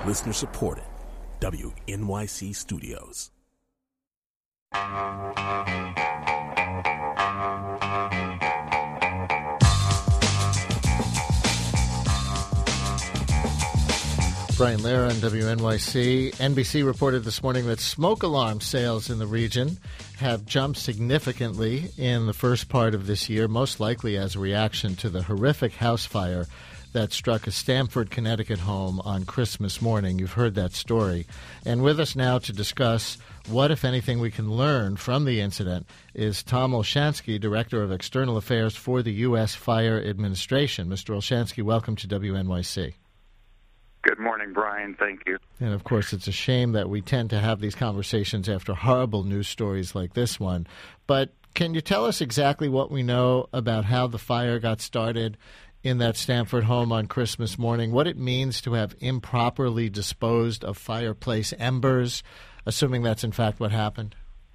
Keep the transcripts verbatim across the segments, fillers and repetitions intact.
Listener supported. W N Y C Studios. Brian Lehrer on W N Y C. N B C reported this morning that smoke alarm sales in the region have jumped significantly in the first part of this year, most likely as a reaction to the horrific house fire that struck a Stamford, Connecticut home on Christmas morning. You've heard that story. And with us now to discuss what, if anything, we can learn from the incident is Tom Olshansky, Director of External Affairs for the U S Fire Administration. Mister Olshansky, welcome to W N Y C. Good morning, Brian. Thank you. And, of course, it's a shame that we tend to have these conversations after horrible news stories like this one. But can you tell us exactly what we know about how the fire got started in that Stamford home on Christmas morning, what it means to have improperly disposed of fireplace embers, assuming that's, in fact, what happened?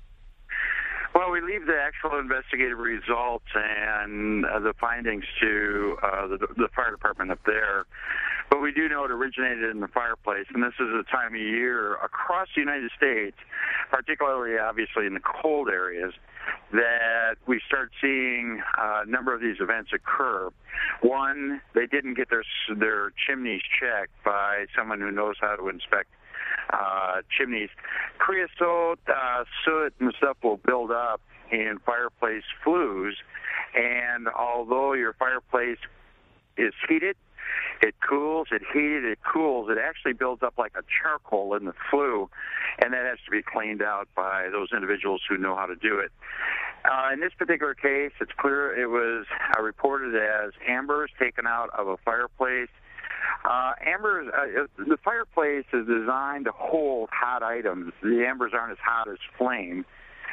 Well, we leave the actual investigative results and uh, the findings to uh, the, the fire department up there. But we do know it originated in the fireplace, and this is a time of year across the United States, particularly obviously in the cold areas, that we start seeing a number of these events occur. One, they didn't get their their chimneys checked by someone who knows how to inspect uh, chimneys. Creosote, uh, soot, and stuff will build up in fireplace flues, and although your fireplace is heated, it cools, it heated, it cools. It actually builds up like a charcoal in the flue, and that has to be cleaned out by those individuals who know how to do it. Uh, in this particular case, it's clear it was uh, reported as embers taken out of a fireplace. Uh, embers, uh, the fireplace is designed to hold hot items. The embers aren't as hot as flame,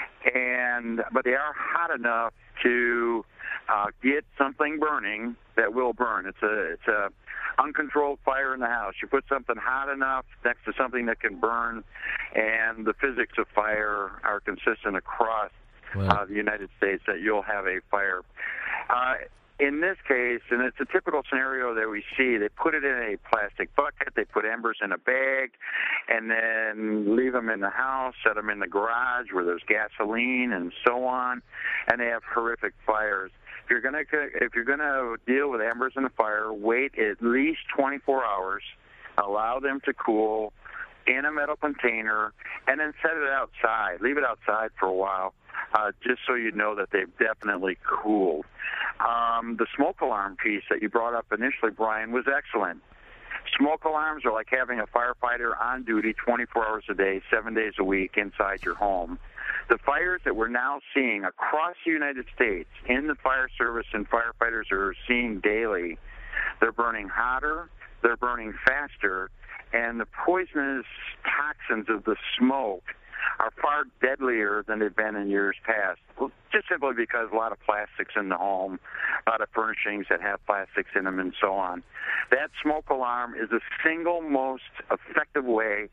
and but they are hot enough to uh, get something burning that will burn. It's a it's a uncontrolled fire in the house. You put something hot enough next to something that can burn, and the physics of fire are consistent across uh, the United States that you'll have a fire. Uh, in this case, and it's a typical scenario that we see, they put it in a plastic bucket, they put embers in a bag, and then leave them in the house, set them in the garage where there's gasoline and so on, and they have horrific fires. If you're gonna if you're gonna deal with embers in a fire, wait at least twenty-four hours, allow them to cool in a metal container, and then set it outside. Leave it outside for a while, uh, just so you know that they've definitely cooled. Um, the smoke alarm piece that you brought up initially, Brian, was excellent. Smoke alarms are like having a firefighter on duty twenty-four hours a day, seven days a week inside your home. The fires that we're now seeing across the United States in the fire service and firefighters are seeing daily, they're burning hotter, they're burning faster, and the poisonous toxins of the smoke are far deadlier than they've been in years past, just simply because a lot of plastics in the home, a lot of furnishings that have plastics in them and so on. That smoke alarm is the single most effective way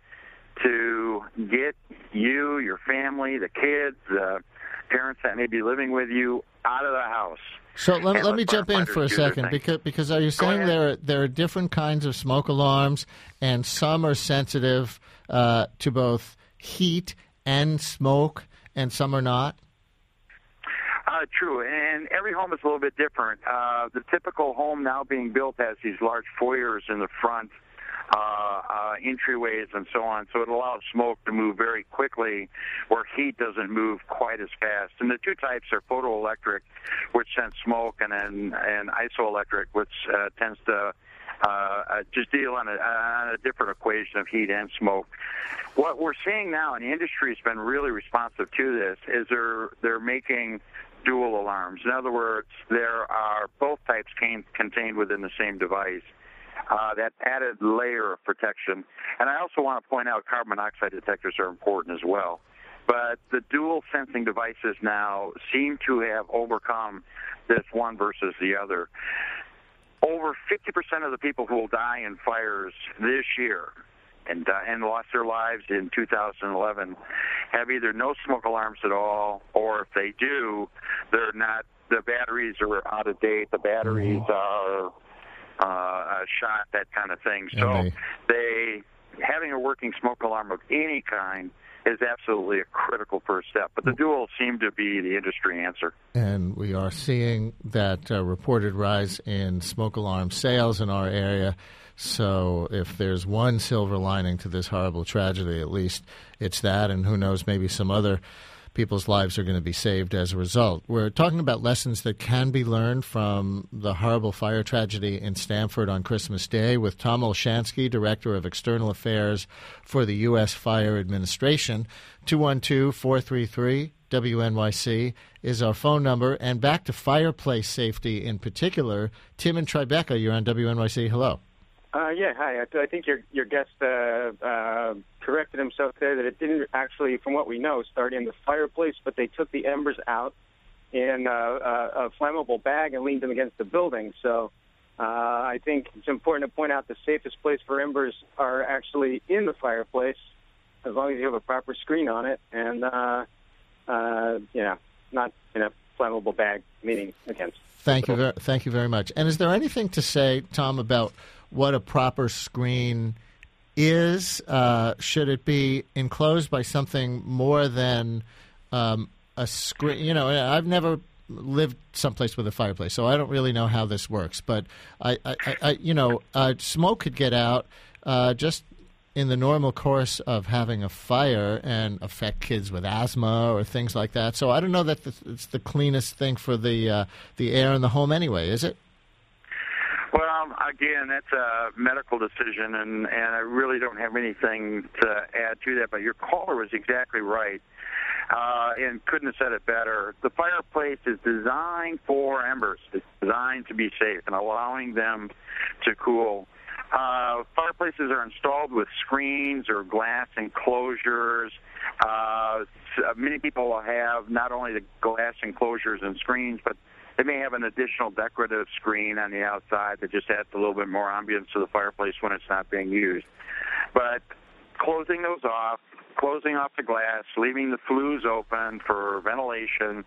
to get you, your family, the kids, the parents that may be living with you out of the house. So let, let me jump in for a second, because because are you saying there are, there are different kinds of smoke alarms, and some are sensitive uh, to both heat and smoke, and some are not? Uh, true, and every home is a little bit different. Uh, the typical home now being built has these large foyers in the front, uh, uh, entryways and so on, so it allows smoke to move very quickly where heat doesn't move quite as fast. And the two types are photoelectric, which sends smoke, and then and isoelectric, which uh, tends to uh, uh, just deal on a, on a different equation of heat and smoke. What we're seeing now, and the industry has been really responsive to this, is they're they're making dual alarms. In other words, there are both types came, contained within the same device. Uh, that added layer of protection. And I also want to point out carbon monoxide detectors are important as well. But the dual sensing devices now seem to have overcome this one versus the other. Over fifty percent of the people who will die in fires this year and, uh, and lost their lives in two thousand eleven have either no smoke alarms at all, or if they do, they're not, the batteries are out of date, the batteries are uh, shot, that kind of thing. So they having a working smoke alarm of any kind is absolutely a critical first step. But the duals seem to be the industry answer. And we are seeing that uh, reported rise in smoke alarm sales in our area. So if there's one silver lining to this horrible tragedy, at least it's that, and who knows, maybe some other people's lives are going to be saved as a result. We're talking about lessons that can be learned from the horrible fire tragedy in Stamford on Christmas Day with Tom Olshansky, Director of External Affairs for the U S Fire Administration. two one two, four three three, W N Y C is our phone number. And back to fireplace safety in particular, Tim in Tribeca, you're on W N Y C. Hello. Uh, yeah, hi. I, I think your your guest uh, uh, corrected himself there that it didn't actually, from what we know, start in the fireplace, but they took the embers out in uh, a, a flammable bag and leaned them against the building. So uh, I think it's important to point out the safest place for embers are actually in the fireplace, as long as you have a proper screen on it, and uh, uh, you know, not in a flammable bag leaning against. Thank you, ver- thank you very much. And is there anything to say, Tom, about what a proper screen is? Uh, should it be enclosed by something more than um, a screen? You know, I've never lived someplace with a fireplace, so I don't really know how this works. But I, I, I you know, uh, smoke could get out uh, just in the normal course of having a fire and affect kids with asthma or things like that. So I don't know that it's the cleanest thing for the uh, the air in the home anyway, is it? Well, again, that's a medical decision, and, and I really don't have anything to add to that. But your caller was exactly right, uh, and couldn't have said it better. The fireplace is designed for embers. It's designed to be safe and allowing them to cool. Uh, fireplaces are installed with screens or glass enclosures. Uh, many people will have not only the glass enclosures and screens, but they may have an additional decorative screen on the outside that just adds a little bit more ambience to the fireplace when it's not being used. But closing those off, closing off the glass, leaving the flues open for ventilation,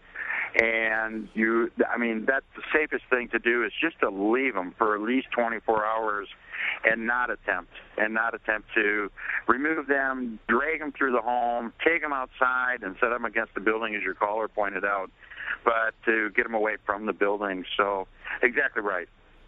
and you, I mean, that's the safest thing to do is just to leave them for at least twenty-four hours and not attempt, and not attempt to remove them, drag them through the home, take them outside and set them against the building, as your caller pointed out, but to get them away from the building. So exactly right.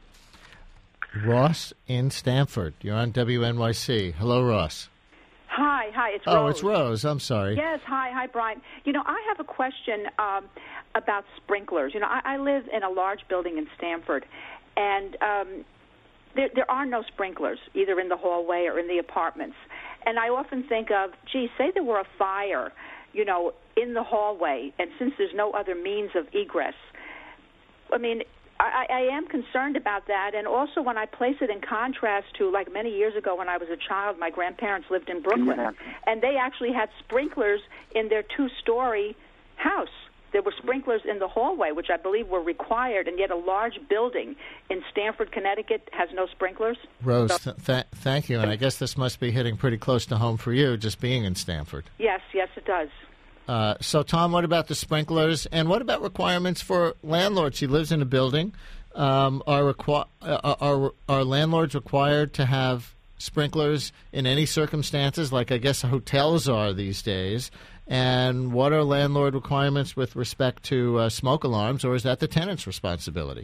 Ross in Stamford, you're on W N Y C. Hello, Ross. Hi, hi, it's oh, Rose. Oh, it's Rose. I'm sorry. Yes, hi, hi, Brian. You know, I have a question um, about sprinklers. You know, I, I live in a large building in Stamford, and um, there, there are no sprinklers, either in the hallway or in the apartments. And I often think of, gee, say there were a fire, you know, in the hallway, and since there's no other means of egress, I mean, I, I am concerned about that, and also when I place it in contrast to, like many years ago when I was a child, my grandparents lived in Brooklyn, yeah. and they actually had sprinklers in their two-story house. There were sprinklers in the hallway, which I believe were required, and yet a large building in Stamford, Connecticut has no sprinklers. Rose, th- th- thank you, and I guess this must be hitting pretty close to home for you, just being in Stamford. Yes, yes, it does. Uh, so, Tom, what about the sprinklers, and what about requirements for landlords? He lives in a building. Um, are, requ- uh, are are landlords required to have sprinklers in any circumstances, like I guess hotels are these days? And what are landlord requirements with respect to uh, smoke alarms, or is that the tenant's responsibility?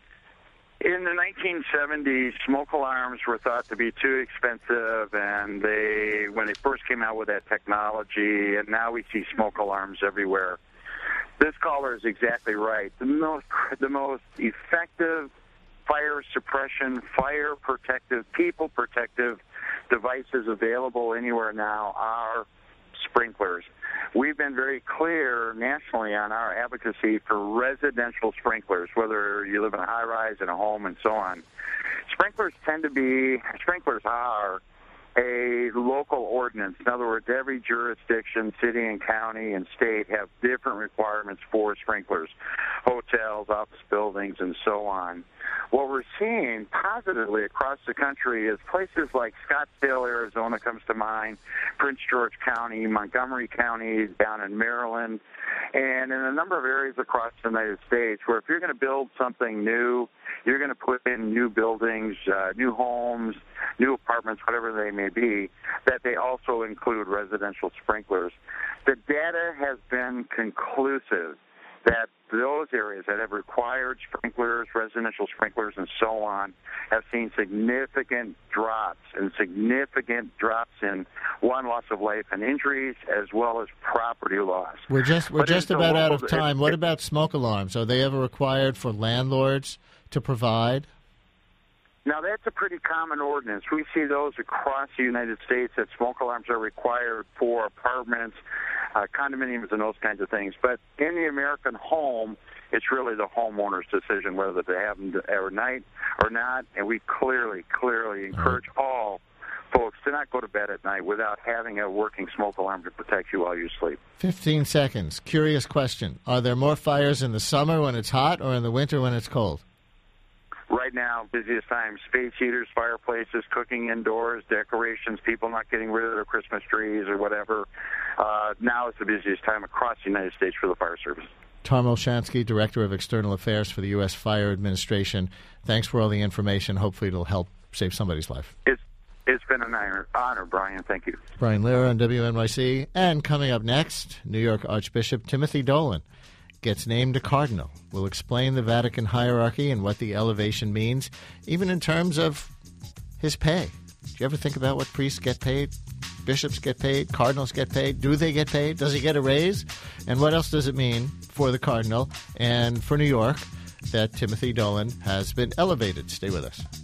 In the nineteen seventies, smoke alarms were thought to be too expensive, and they, when they first came out with that technology, and now we see smoke alarms everywhere. This caller is exactly right. The most, the most effective fire suppression, fire protective, people protective devices available anywhere now are sprinklers. We've been very clear nationally on our advocacy for residential sprinklers, whether you live in a high-rise, in a home, and so on. Sprinklers tend to be, sprinklers are a local ordinance. In other words, every jurisdiction, city and county and state have different requirements for sprinklers, hotels, office buildings, and so on. What we're seeing positively across the country is places like Scottsdale, Arizona comes to mind, Prince George County, Montgomery County down in Maryland, and in a number of areas across the United States where if you're going to build something new you're going to put in new buildings, uh, new homes, new apartments, whatever they may be, that they also include residential sprinklers. The data has been conclusive that those areas that have required sprinklers, residential sprinklers, and so on, have seen significant drops and significant drops in, one, loss of life and injuries, as well as property loss. We're just we're But just it's a about out local- of time. it- What it- about smoke alarms? Are they ever required for landlords to provide? Now, that's a pretty common ordinance. We see those across the United States, that smoke alarms are required for apartments, uh, condominiums, and those kinds of things. But in the American home, it's really the homeowner's decision whether to have them at night or not. And we clearly, clearly encourage all folks to not go to bed at night without having a working smoke alarm to protect you while you sleep. Fifteen seconds. Curious question. Are there more fires in the summer when it's hot or in the winter when it's cold? Right now, busiest time, space heaters, fireplaces, cooking indoors, decorations, people not getting rid of their Christmas trees or whatever. Uh, now is the busiest time across the United States for the fire service. Tom Olshansky, Director of External Affairs for the U S Fire Administration. Thanks for all the information. Hopefully it'll help save somebody's life. It's, it's been an honor, honor, Brian. Thank you. Brian Lehrer on W N Y C. And coming up next, New York Archbishop Timothy Dolan gets named a cardinal. We'll explain the Vatican hierarchy and what the elevation means, even in terms of his pay. Do you ever think about what priests get paid? Bishops get paid? Cardinals get paid? Do they get paid? Does he get a raise? And what else does it mean for the cardinal and for New York that Timothy Dolan has been elevated? Stay with us.